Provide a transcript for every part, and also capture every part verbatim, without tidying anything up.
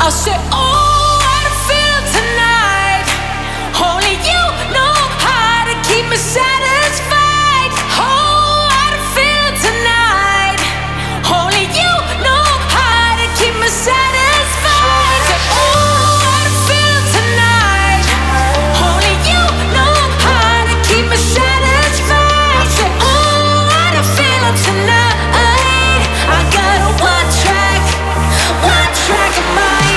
say, oh, how to feel tonight. Only you know how to keep me satisfied. Oh, how to feel tonight. Only you know how to keep me satisfied. Say, oh, how to feel tonight. Only you know how to keep me satisfied. Say, oh, how to feel tonight. I got a one track, one track of mine.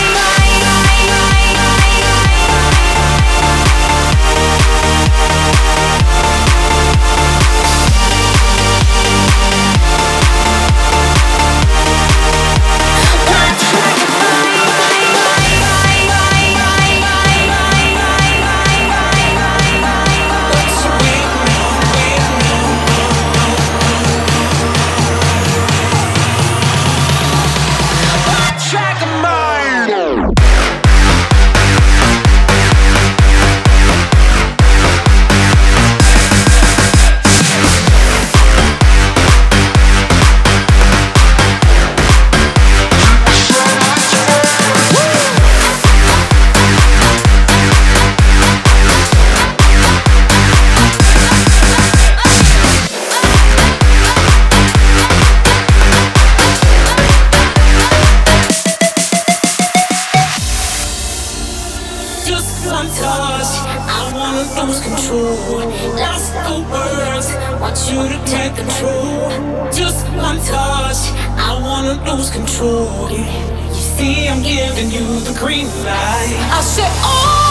Just one touch, I wanna lose control. Lost for words, want you to take control. Just one touch, I wanna lose control. You see, I'm giving you the green light. I said, oh.